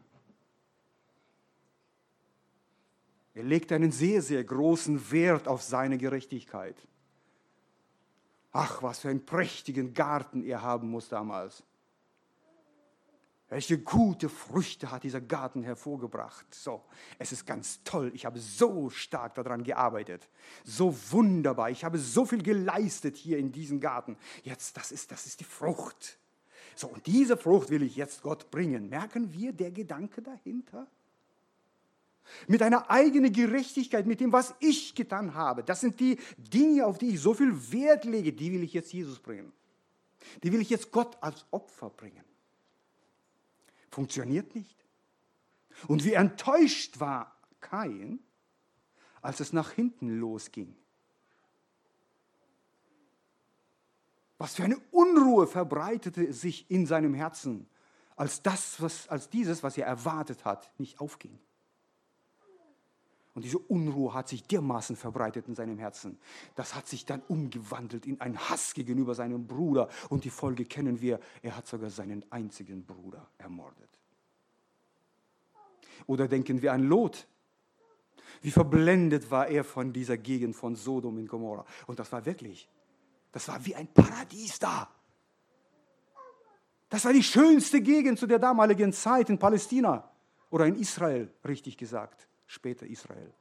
Er legt einen sehr, sehr großen Wert auf seine Gerechtigkeit. Ach, was für einen prächtigen Garten er haben muss damals. Welche gute Früchte hat dieser Garten hervorgebracht. So, es ist ganz toll. Ich habe so stark daran gearbeitet. So wunderbar. Ich habe so viel geleistet hier in diesem Garten. Jetzt, das ist die Frucht. So, und diese Frucht will ich jetzt Gott bringen. Merken wir der Gedanke dahinter? Mit einer eigenen Gerechtigkeit, mit dem, was ich getan habe. Das sind die Dinge, auf die ich so viel Wert lege, die will ich jetzt Jesus bringen. Die will ich jetzt Gott als Opfer bringen. Funktioniert nicht. Und wie enttäuscht war Kain, als es nach hinten losging. Was für eine Unruhe verbreitete sich in seinem Herzen, als dieses, was er erwartet hat, nicht aufging. Und diese Unruhe hat sich dermaßen verbreitet in seinem Herzen. Das hat sich dann umgewandelt in einen Hass gegenüber seinem Bruder. Und die Folge kennen wir, er hat sogar seinen einzigen Bruder ermordet. Oder denken wir an Lot. Wie verblendet war er von dieser Gegend von Sodom und Gomorra. Und das war wie ein Paradies da. Das war die schönste Gegend zu der damaligen Zeit in Palästina. Oder in Israel, richtig gesagt. Später Israel.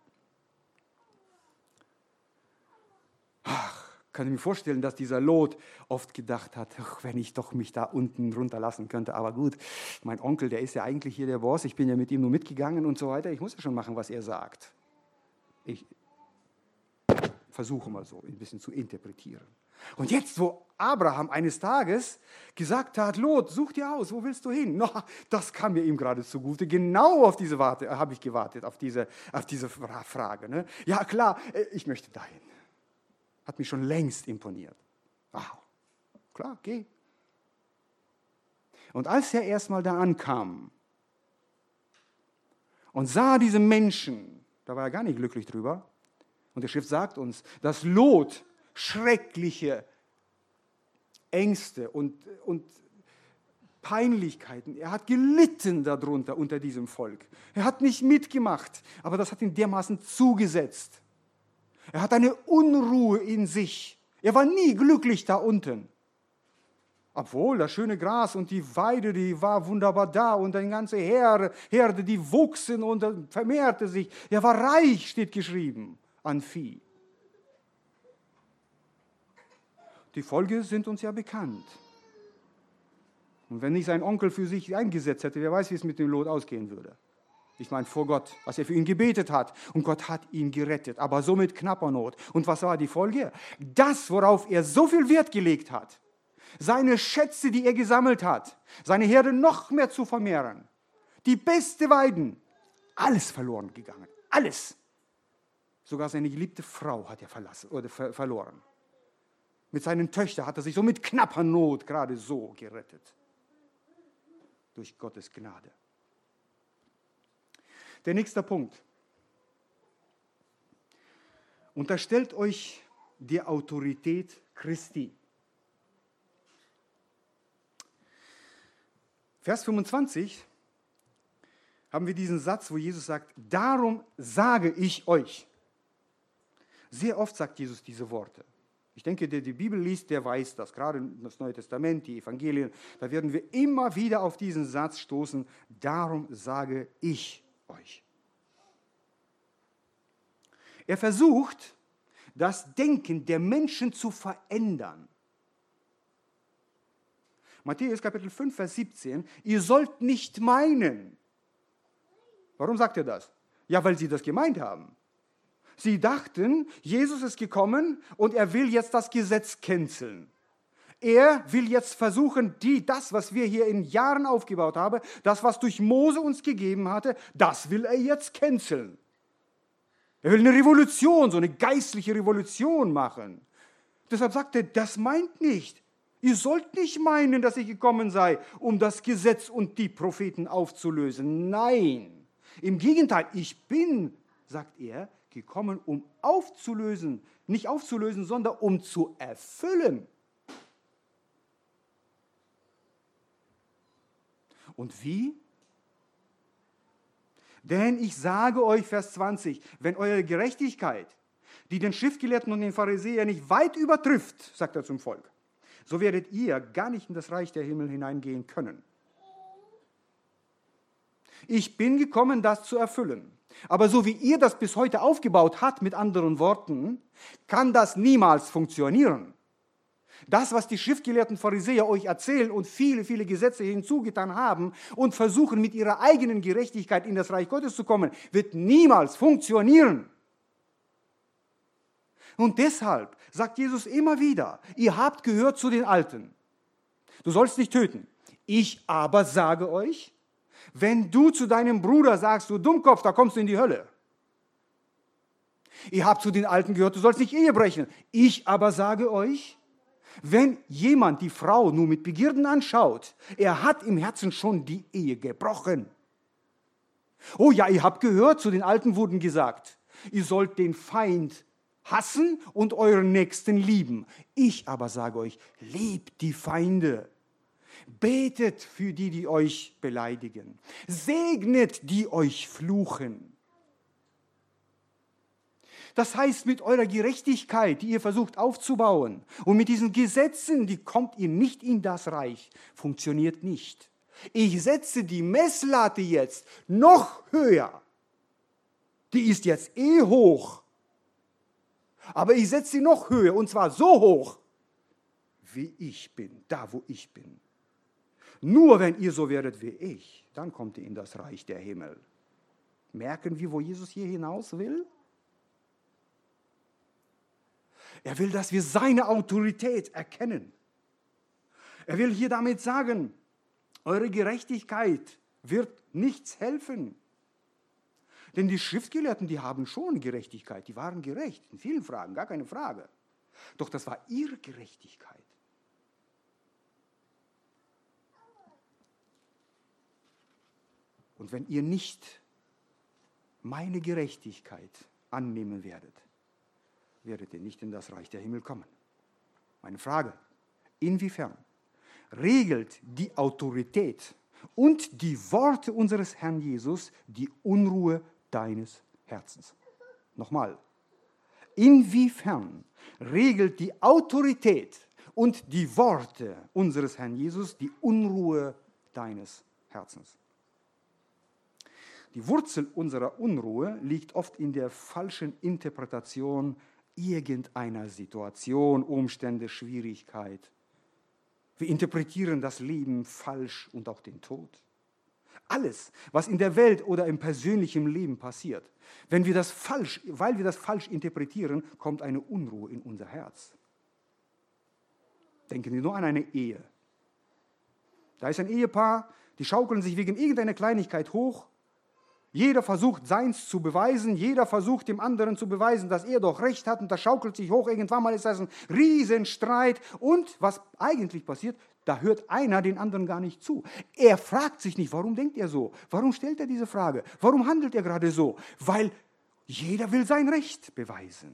Ach, kann ich mir vorstellen, dass dieser Lot oft gedacht hat, ach, wenn ich doch mich da unten runterlassen könnte. Aber gut, mein Onkel, der ist ja eigentlich hier der Boss. Ich bin ja mit ihm nur mitgegangen und so weiter. Ich muss ja schon machen, was er sagt. Ich versuche mal so ein bisschen zu interpretieren. Und jetzt, wo Abraham eines Tages gesagt hat, Lot, such dir aus, wo willst du hin? No, das kam mir ihm gerade zugute. Genau auf diese habe ich gewartet, auf diese Frage. Ne? Ja klar, ich möchte dahin. Hat mich schon längst imponiert. Wow, klar, geh. Und als er erstmal da ankam und sah diese Menschen, da war er gar nicht glücklich drüber. Und die Schrift sagt uns, dass Lot schreckliche Ängste und Peinlichkeiten. Er hat gelitten darunter, unter diesem Volk. Er hat nicht mitgemacht, aber das hat ihn dermaßen zugesetzt. Er hat eine Unruhe in sich. Er war nie glücklich da unten. Obwohl das schöne Gras und die Weide, die war wunderbar da und eine ganze Herde, die wuchsen und vermehrte sich. Er war reich, steht geschrieben, an Vieh. Die Folge sind uns ja bekannt. Und wenn nicht sein Onkel für sich eingesetzt hätte, wer weiß, wie es mit dem Lot ausgehen würde. Ich meine, vor Gott, was er für ihn gebetet hat. Und Gott hat ihn gerettet, aber so mit knapper Not. Und was war die Folge? Das, worauf er so viel Wert gelegt hat, seine Schätze, die er gesammelt hat, seine Herde noch mehr zu vermehren, die beste Weiden, alles verloren gegangen. Alles. Sogar seine geliebte Frau hat er verloren. Mit seinen Töchtern hat er sich so mit knapper Not gerade so gerettet. Durch Gottes Gnade. Der nächste Punkt. Unterstellt euch die Autorität Christi. Vers 25 haben wir diesen Satz, wo Jesus sagt, darum sage ich euch. Sehr oft sagt Jesus diese Worte. Ich denke, der die Bibel liest, der weiß das. Gerade das Neue Testament, die Evangelien, da werden wir immer wieder auf diesen Satz stoßen. Darum sage ich euch. Er versucht, das Denken der Menschen zu verändern. Matthäus Kapitel 5, Vers 17. Ihr sollt nicht meinen. Warum sagt er das? Ja, weil sie das gemeint haben. Sie dachten, Jesus ist gekommen und er will jetzt das Gesetz canceln. Er will jetzt versuchen, das, was wir hier in Jahren aufgebaut haben, das, was durch Mose uns gegeben hatte, das will er jetzt canceln. Er will eine Revolution, so eine geistliche Revolution machen. Deshalb sagt er, das meint nicht. Ihr sollt nicht meinen, dass ich gekommen sei, um das Gesetz und die Propheten aufzulösen. Nein, im Gegenteil, ich bin, sagt er, gekommen, um aufzulösen, nicht aufzulösen, sondern um zu erfüllen. Und wie? Denn ich sage euch, Vers 20, wenn eure Gerechtigkeit, die den Schriftgelehrten und den Pharisäern nicht weit übertrifft, sagt er zum Volk, so werdet ihr gar nicht in das Reich der Himmel hineingehen können. Ich bin gekommen, das zu erfüllen. Aber so wie ihr das bis heute aufgebaut habt, mit anderen Worten, kann das niemals funktionieren. Das, was die schriftgelehrten Pharisäer euch erzählen und viele, viele Gesetze hinzugetan haben und versuchen, mit ihrer eigenen Gerechtigkeit in das Reich Gottes zu kommen, wird niemals funktionieren. Und deshalb sagt Jesus immer wieder, ihr habt gehört zu den Alten. Du sollst nicht töten. Ich aber sage euch, wenn du zu deinem Bruder sagst, du Dummkopf, da kommst du in die Hölle. Ihr habt zu den Alten gehört, du sollst nicht Ehe brechen. Ich aber sage euch, wenn jemand die Frau nur mit Begierden anschaut, er hat im Herzen schon die Ehe gebrochen. Oh ja, ihr habt gehört, zu den Alten wurden gesagt, ihr sollt den Feind hassen und euren Nächsten lieben. Ich aber sage euch, liebt die Feinde. Betet für die, die euch beleidigen. Segnet, die euch fluchen. Das heißt, mit eurer Gerechtigkeit, die ihr versucht aufzubauen, und mit diesen Gesetzen, die kommt ihr nicht in das Reich. Funktioniert nicht. Ich setze die Messlatte jetzt noch höher. Die ist jetzt hoch. Aber ich setze sie noch höher, und zwar so hoch, wie ich bin, da wo ich bin. Nur wenn ihr so werdet wie ich, dann kommt ihr in das Reich der Himmel. Merken wir, wo Jesus hier hinaus will? Er will, dass wir seine Autorität erkennen. Er will hier damit sagen, eure Gerechtigkeit wird nichts helfen. Denn die Schriftgelehrten, die haben schon Gerechtigkeit, die waren gerecht, in vielen Fragen, gar keine Frage. Doch das war ihre Gerechtigkeit. Und wenn ihr nicht meine Gerechtigkeit annehmen werdet, werdet ihr nicht in das Reich der Himmel kommen. Meine Frage, inwiefern regelt die Autorität und die Worte unseres Herrn Jesus die Unruhe deines Herzens. Nochmal. Inwiefern regelt die Autorität und die Worte unseres Herrn Jesus die Unruhe deines Herzens? Die Wurzel unserer Unruhe liegt oft in der falschen Interpretation irgendeiner Situation, Umstände, Schwierigkeit. Wir interpretieren das Leben falsch und auch den Tod. Alles, was in der Welt oder im persönlichen Leben passiert, weil wir das falsch interpretieren, kommt eine Unruhe in unser Herz. Denken Sie nur an eine Ehe. Da ist ein Ehepaar, die schaukeln sich wegen irgendeiner Kleinigkeit hoch. Jeder versucht, seins zu beweisen. Jeder versucht, dem anderen zu beweisen, dass er doch recht hat. Und das schaukelt sich hoch. Irgendwann mal ist das ein Riesenstreit. Und was eigentlich passiert, da hört einer den anderen gar nicht zu. Er fragt sich nicht, warum denkt er so? Warum stellt er diese Frage? Warum handelt er gerade so? Weil jeder will sein Recht beweisen.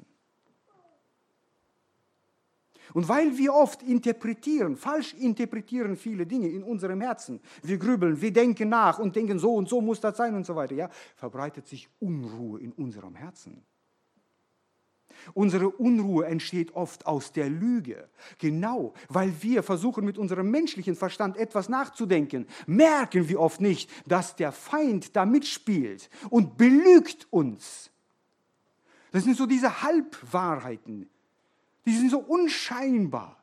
Und weil wir oft falsch interpretieren viele Dinge in unserem Herzen, wir grübeln, wir denken nach und denken, so und so muss das sein und so weiter, ja, verbreitet sich Unruhe in unserem Herzen. Unsere Unruhe entsteht oft aus der Lüge. Genau, weil wir versuchen mit unserem menschlichen Verstand etwas nachzudenken, merken wir oft nicht, dass der Feind da mitspielt und belügt uns. Das sind so diese Halbwahrheiten. Die sind so unscheinbar.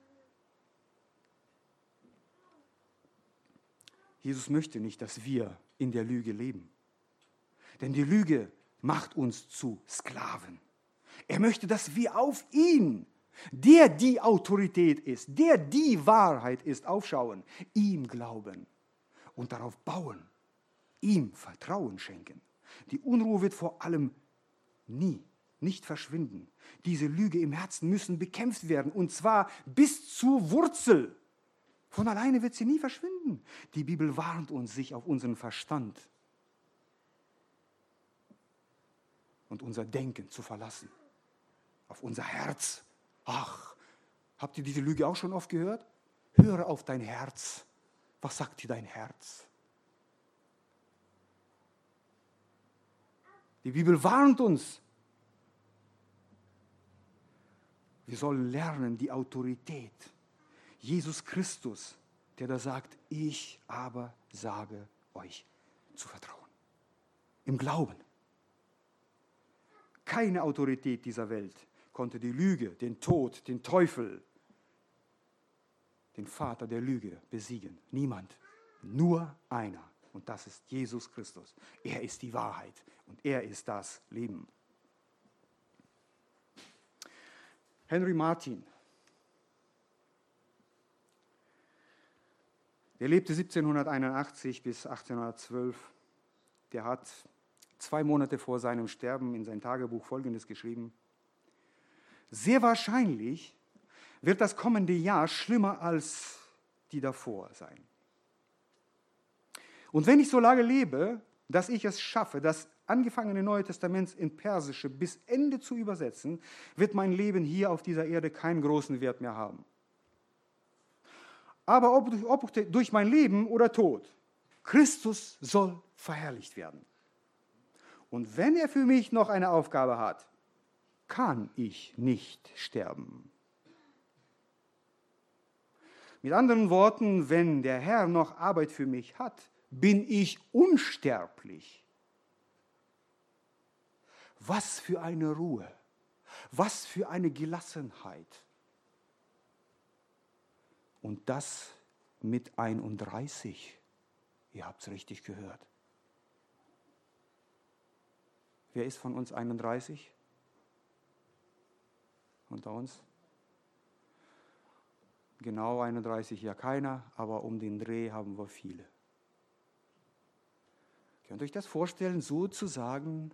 Jesus möchte nicht, dass wir in der Lüge leben. Denn die Lüge macht uns zu Sklaven. Er möchte, dass wir auf ihn, der die Autorität ist, der die Wahrheit ist, aufschauen, ihm glauben und darauf bauen, ihm Vertrauen schenken. Die Unruhe wird vor allem nicht verschwinden. Diese Lüge im Herzen müssen bekämpft werden, und zwar bis zur Wurzel. Von alleine wird sie nie verschwinden. Die Bibel warnt uns, sich auf unseren Verstand und unser Denken zu verlassen. Auf unser Herz. Ach, habt ihr diese Lüge auch schon oft gehört? Höre auf dein Herz. Was sagt dir dein Herz? Die Bibel warnt uns. Wir sollen lernen, die Autorität. Jesus Christus, der da sagt, ich aber sage euch zu vertrauen. Im Glauben. Keine Autorität dieser Welt konnte die Lüge, den Tod, den Teufel, den Vater der Lüge besiegen. Niemand. Nur einer. Und das ist Jesus Christus. Er ist die Wahrheit und er ist das Leben. Henry Martyn, der lebte 1781 bis 1812. Der hat 2 Monate vor seinem Sterben in sein Tagebuch Folgendes geschrieben: Sehr wahrscheinlich wird das kommende Jahr schlimmer als die davor sein. Und wenn ich so lange lebe, dass ich es schaffe, das angefangene Neue Testament in Persische bis Ende zu übersetzen, wird mein Leben hier auf dieser Erde keinen großen Wert mehr haben. Aber ob durch mein Leben oder Tod, Christus soll verherrlicht werden. Und wenn er für mich noch eine Aufgabe hat, kann ich nicht sterben. Mit anderen Worten, wenn der Herr noch Arbeit für mich hat, bin ich unsterblich. Was für eine Ruhe, was für eine Gelassenheit. Und das mit 31. Ihr habt es richtig gehört. Wer ist von uns 31? Unter uns? Genau 31 ja keiner, aber um den Dreh haben wir viele. Könnt ihr euch das vorstellen, so zu sagen?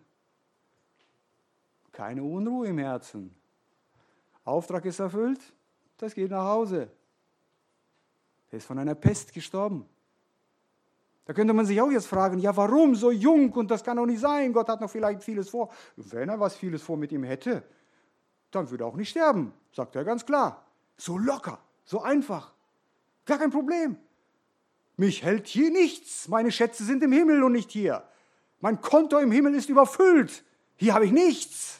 Keine Unruhe im Herzen. Auftrag ist erfüllt, das geht nach Hause. Er ist von einer Pest gestorben. Da könnte man sich auch jetzt fragen, ja warum so jung und das kann doch nicht sein, Gott hat noch vielleicht vieles vor. Wenn er was vieles vor mit ihm hätte, dann würde er auch nicht sterben, sagt er ganz klar. So locker, so einfach. Gar kein Problem. Mich hält hier nichts. Meine Schätze sind im Himmel und nicht hier. Mein Konto im Himmel ist überfüllt. Hier habe ich nichts.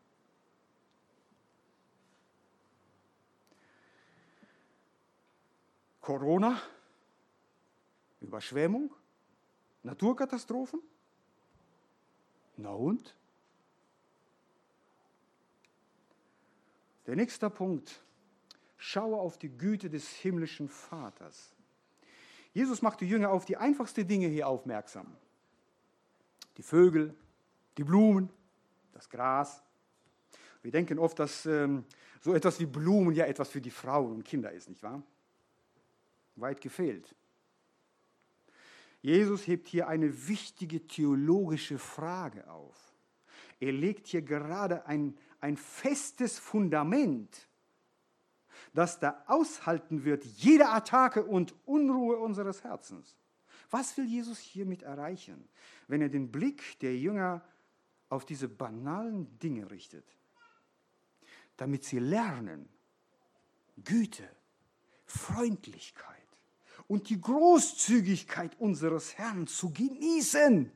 Corona, Überschwemmung, Naturkatastrophen. Na und? Der nächste Punkt. Schaue auf die Güte des himmlischen Vaters. Jesus macht die Jünger auf die einfachsten Dinge hier aufmerksam. Die Vögel, die Blumen, das Gras. Wir denken oft, dass so etwas wie Blumen ja etwas für die Frauen und Kinder ist, nicht wahr? Weit gefehlt. Jesus hebt hier eine wichtige theologische Frage auf. Er legt hier gerade ein festes Fundament, das da aushalten wird, jede Attacke und Unruhe unseres Herzens. Was will Jesus hiermit erreichen, wenn er den Blick der Jünger auf diese banalen Dinge richtet? Damit sie lernen, Güte, Freundlichkeit und die Großzügigkeit unseres Herrn zu genießen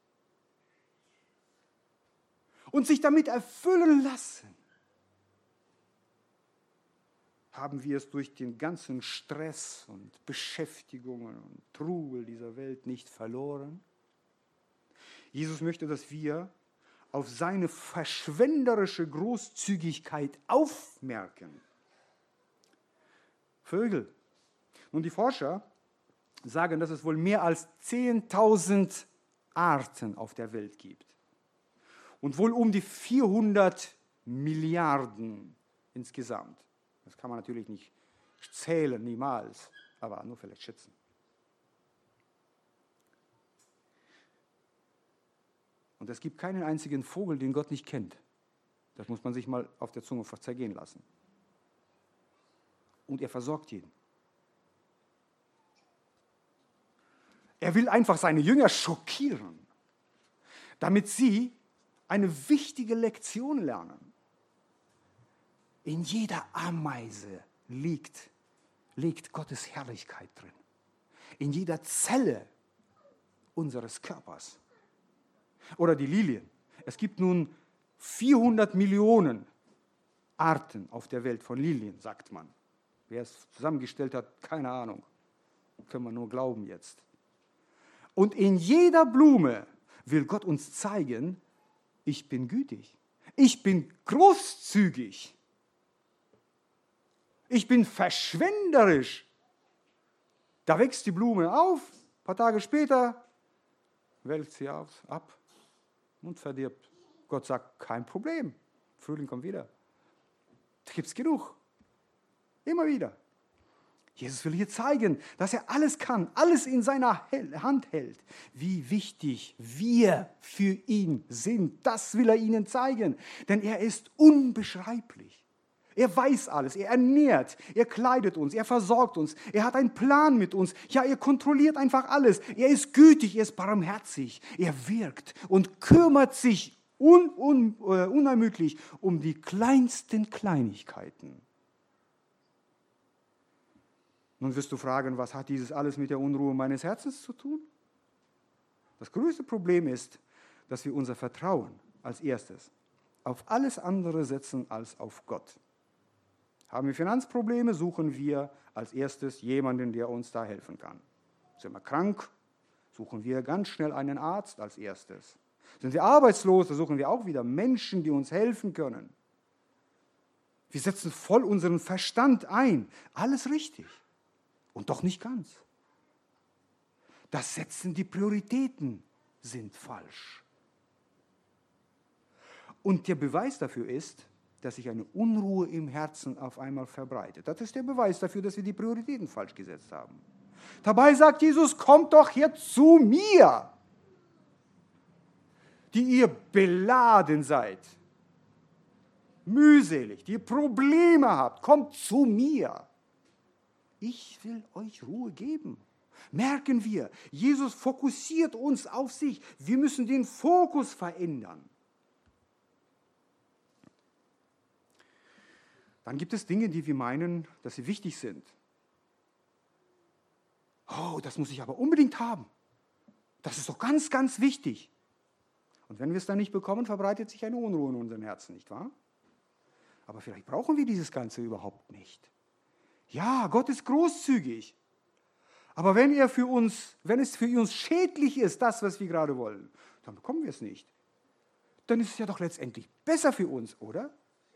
und sich damit erfüllen lassen. Haben wir es durch den ganzen Stress und Beschäftigungen und Trubel dieser Welt nicht verloren? Jesus möchte, dass wir auf seine verschwenderische Großzügigkeit aufmerken. Vögel. Nun, die Forscher sagen, dass es wohl mehr als 10.000 Arten auf der Welt gibt. Und wohl um die 400 Milliarden insgesamt. Das kann man natürlich nicht zählen, niemals, aber nur vielleicht schätzen. Und es gibt keinen einzigen Vogel, den Gott nicht kennt. Das muss man sich mal auf der Zunge zergehen lassen. Und er versorgt jeden. Er will einfach seine Jünger schockieren, damit sie eine wichtige Lektion lernen. In jeder Ameise liegt Gottes Herrlichkeit drin. In jeder Zelle unseres Körpers. Oder die Lilien. Es gibt nun 400 Millionen Arten auf der Welt von Lilien, sagt man. Wer es zusammengestellt hat, keine Ahnung. Können wir nur glauben jetzt. Und in jeder Blume will Gott uns zeigen, ich bin gütig. Ich bin großzügig. Ich bin verschwenderisch. Da wächst die Blume auf, ein paar Tage später welkt sie ab und verdirbt. Gott sagt, kein Problem, Frühling kommt wieder. Da gibt es genug, immer wieder. Jesus will hier zeigen, dass er alles kann, alles in seiner Hand hält. Wie wichtig wir für ihn sind, das will er ihnen zeigen. Denn er ist unbeschreiblich. Er weiß alles, er ernährt, er kleidet uns, er versorgt uns, er hat einen Plan mit uns. Ja, er kontrolliert einfach alles. Er ist gütig, er ist barmherzig, er wirkt und kümmert sich unermüdlich um die kleinsten Kleinigkeiten. Nun wirst du fragen, was hat dieses alles mit der Unruhe meines Herzens zu tun? Das größte Problem ist, dass wir unser Vertrauen als erstes auf alles andere setzen als auf Gott. Haben wir Finanzprobleme, suchen wir als erstes jemanden, der uns da helfen kann. Sind wir krank, suchen wir ganz schnell einen Arzt als erstes. Sind wir arbeitslos, da suchen wir auch wieder Menschen, die uns helfen können. Wir setzen voll unseren Verstand ein. Alles richtig. Und doch nicht ganz. Das Setzen, die Prioritäten sind falsch. Und der Beweis dafür ist, dass sich eine Unruhe im Herzen auf einmal verbreitet. Das ist der Beweis dafür, dass wir die Prioritäten falsch gesetzt haben. Dabei sagt Jesus, kommt doch hier zu mir, die ihr beladen seid, mühselig, die ihr Probleme habt, kommt zu mir. Ich will euch Ruhe geben. Merken wir, Jesus fokussiert uns auf sich. Wir müssen den Fokus verändern. Dann gibt es Dinge, die wir meinen, dass sie wichtig sind. Oh, das muss ich aber unbedingt haben. Das ist doch ganz, ganz wichtig. Und wenn wir es dann nicht bekommen, verbreitet sich eine Unruhe in unseren Herzen, nicht wahr? Aber vielleicht brauchen wir dieses Ganze überhaupt nicht. Ja, Gott ist großzügig. Aber wenn es für uns schädlich ist, das, was wir gerade wollen, dann bekommen wir es nicht. Dann ist es ja doch letztendlich besser für uns, oder?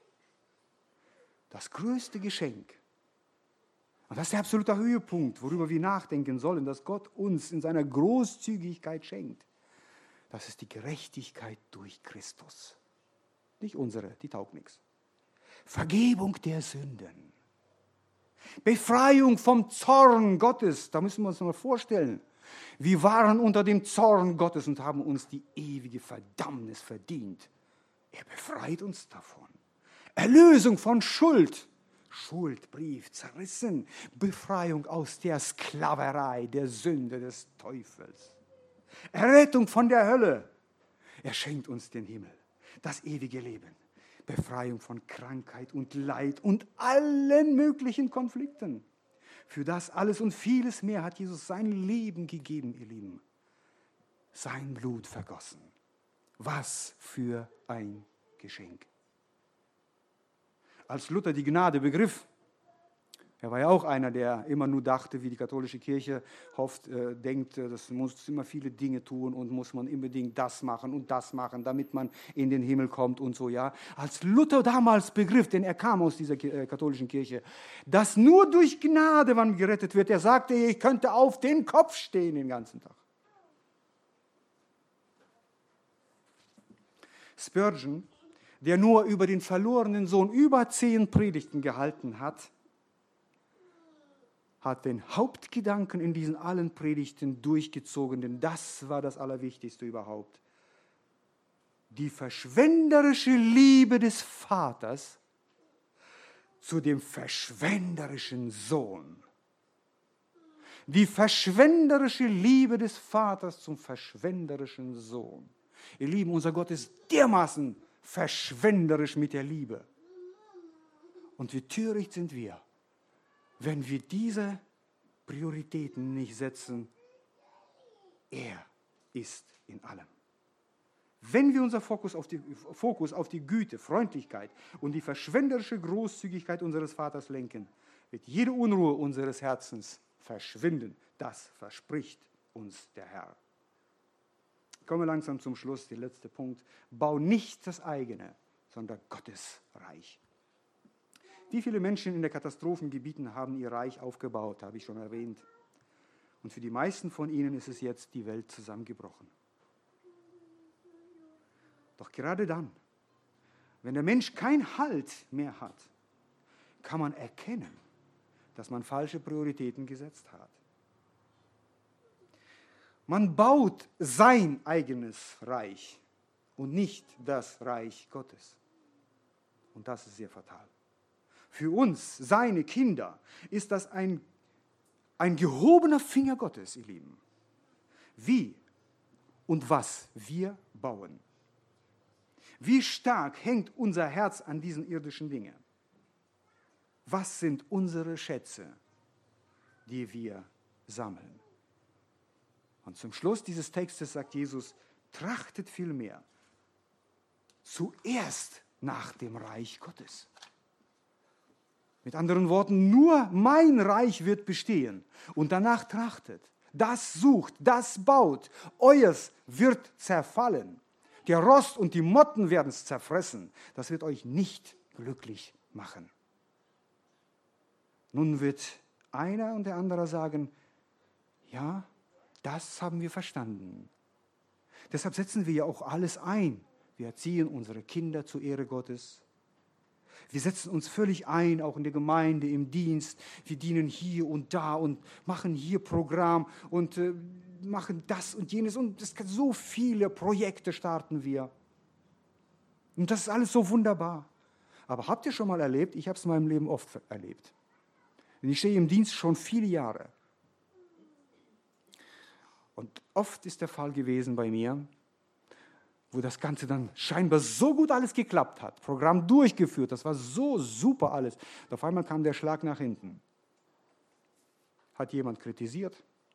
Das größte Geschenk. Und das ist der absolute Höhepunkt, worüber wir nachdenken sollen, dass Gott uns in seiner Großzügigkeit schenkt. Das ist die Gerechtigkeit durch Christus. Nicht unsere, die taugt nichts. Vergebung der Sünden. Befreiung vom Zorn Gottes. Da müssen wir uns mal vorstellen. Wir waren unter dem Zorn Gottes und haben uns die ewige Verdammnis verdient. Er befreit uns davon. Erlösung von Schuld. Schuldbrief zerrissen. Befreiung aus der Sklaverei, der Sünde des Teufels. Errettung von der Hölle. Er schenkt uns den Himmel, das ewige Leben. Befreiung von Krankheit und Leid und allen möglichen Konflikten. Für das alles und vieles mehr hat Jesus sein Leben gegeben, ihr Lieben. Sein Blut vergossen. Was für ein Geschenk. Als Luther die Gnade begriff, er war ja auch einer, der immer nur dachte, wie die katholische Kirche denkt, das muss immer viele Dinge tun und muss man unbedingt das machen, damit man in den Himmel kommt und so, ja. Als Luther damals begriff, denn er kam aus dieser katholischen Kirche, dass nur durch Gnade man gerettet wird, er sagte, ich könnte auf den Kopf stehen den ganzen Tag. Spurgeon, der nur über den verlorenen Sohn über 10 Predigten gehalten hat den Hauptgedanken in diesen allen Predigten durchgezogen, denn das war das Allerwichtigste überhaupt. Die verschwenderische Liebe des Vaters zu dem verschwenderischen Sohn. Die verschwenderische Liebe des Vaters zum verschwenderischen Sohn. Ihr Lieben, unser Gott ist dermaßen verschwenderisch mit der Liebe. Und wie töricht sind wir, wenn wir diese Prioritäten nicht setzen. Er ist in allem. Wenn wir unser Fokus auf die Güte, Freundlichkeit und die verschwenderische Großzügigkeit unseres Vaters lenken, wird jede Unruhe unseres Herzens verschwinden. Das verspricht uns der Herr. Ich komme langsam zum Schluss, der letzte Punkt. Bau nicht das eigene, sondern Gottes Reich. Wie viele Menschen in den Katastrophengebieten haben ihr Reich aufgebaut, habe ich schon erwähnt. Und für die meisten von ihnen ist es jetzt die Welt zusammengebrochen. Doch gerade dann, wenn der Mensch keinen Halt mehr hat, kann man erkennen, dass man falsche Prioritäten gesetzt hat. Man baut sein eigenes Reich und nicht das Reich Gottes. Und das ist sehr fatal. Für uns, seine Kinder, ist das ein gehobener Finger Gottes, ihr Lieben. Wie und was wir bauen. Wie stark hängt unser Herz an diesen irdischen Dingen? Was sind unsere Schätze, die wir sammeln? Und zum Schluss dieses Textes sagt Jesus, trachtet vielmehr zuerst nach dem Reich Gottes. Mit anderen Worten, nur mein Reich wird bestehen und danach trachtet. Das sucht, das baut. Euers wird zerfallen. Der Rost und die Motten werden es zerfressen. Das wird euch nicht glücklich machen. Nun wird einer und der andere sagen, ja, das haben wir verstanden. Deshalb setzen wir ja auch alles ein. Wir erziehen unsere Kinder zur Ehre Gottes. Wir setzen uns völlig ein, auch in der Gemeinde, im Dienst. Wir dienen hier und da und machen hier Programm und machen das und jenes. Und so viele Projekte starten wir. Und das ist alles so wunderbar. Aber habt ihr schon mal erlebt, ich habe es in meinem Leben oft erlebt. Denn ich stehe im Dienst schon viele Jahre. Und oft ist der Fall gewesen bei mir, wo das Ganze dann scheinbar so gut alles geklappt hat. Programm durchgeführt, das war so super alles. Und auf einmal kam der Schlag nach hinten. Hat jemand kritisiert,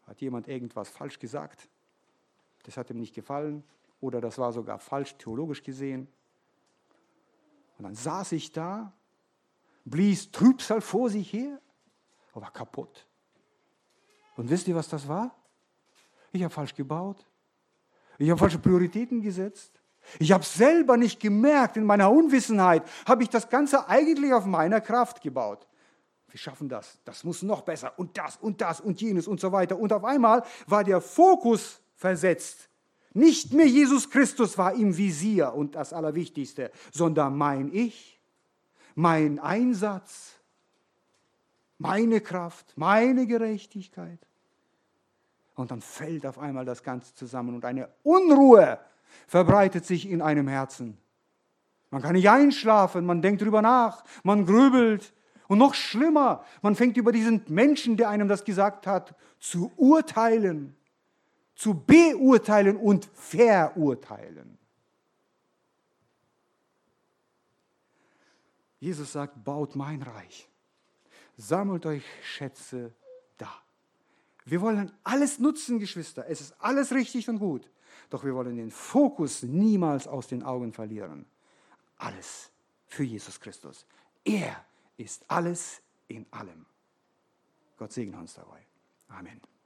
Hat jemand irgendwas falsch gesagt? Das hat ihm nicht gefallen oder das war sogar falsch theologisch gesehen. Und dann saß ich da, blies Trübsal vor sich her, aber war kaputt. Und wisst ihr, was das war? Ich habe falsch gebaut. Ich habe falsche Prioritäten gesetzt. Ich habe selber nicht gemerkt, in meiner Unwissenheit habe ich das Ganze eigentlich auf meiner Kraft gebaut. Wir schaffen das, das muss noch besser und das und jenes und so weiter. Und auf einmal war der Fokus versetzt. Nicht mehr Jesus Christus war im Visier und das Allerwichtigste, sondern mein Ich, mein Einsatz, meine Kraft, meine Gerechtigkeit. Und dann fällt auf einmal das Ganze zusammen und eine Unruhe verbreitet sich in einem Herzen. Man kann nicht einschlafen, man denkt drüber nach, man grübelt. Und noch schlimmer, man fängt über diesen Menschen, der einem das gesagt hat, zu urteilen, zu beurteilen und verurteilen. Jesus sagt, baut mein Reich, sammelt euch Schätze da. Wir wollen alles nutzen, Geschwister, es ist alles richtig und gut, doch wir wollen den Fokus niemals aus den Augen verlieren. Alles für Jesus Christus. Er ist alles in allem. Gott segne uns dabei. Amen.